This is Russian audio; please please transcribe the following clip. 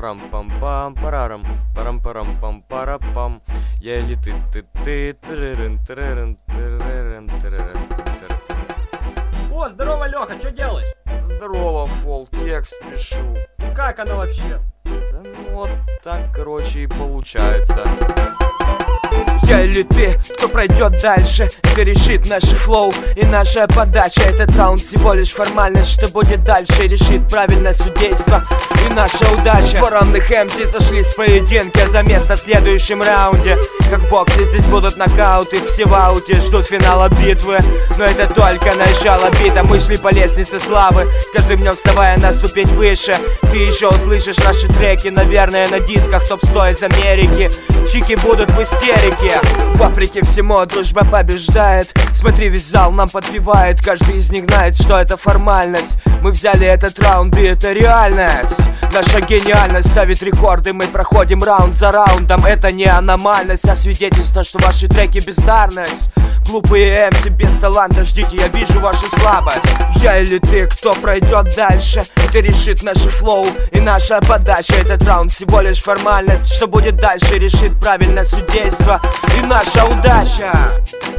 Парам-пам-пам, парарам, парам-парам-пам-парапам. Я или ты, тырырын, тырырын, тырырын, тырырын, тырырын. О, здорово, Леха, что делаешь? Здорово, Фол, текст пишу. И как оно вообще? Да ну вот так, короче, и получается. Я или ты, кто пройдет дальше, кто решит наш флоу и наша подача. Этот раунд всего лишь формальность, что будет дальше, решит правильное судейство и наша удача. Два равных МС сошлись в поединке за место в следующем раунде. Как в боксе здесь будут нокауты, все в ауте ждут финала битвы. Но это только начало бита, мы шли по лестнице славы. Скажи мне, вставая на ступень выше, ты еще услышишь наши треки, наверное, на дисках топ-100 из Америки. Чики будут в истерике. Вопреки всему дружба побеждает. Смотри, весь зал нам подпевает. Каждый из них знает, что это формальность. Мы взяли этот раунд, и это реальность. Наша гениальность ставит рекорды. Мы проходим раунд за раундом. Это не аномальность, а свидетельство, что ваши треки бездарность. Глупые МС без таланта, ждите, я вижу вашу слабость. Я или ты, кто пройдет дальше, это решит наш флоу и наша подача. Этот раунд всего лишь формальность, что будет дальше, решит правильное судейство и наша удача.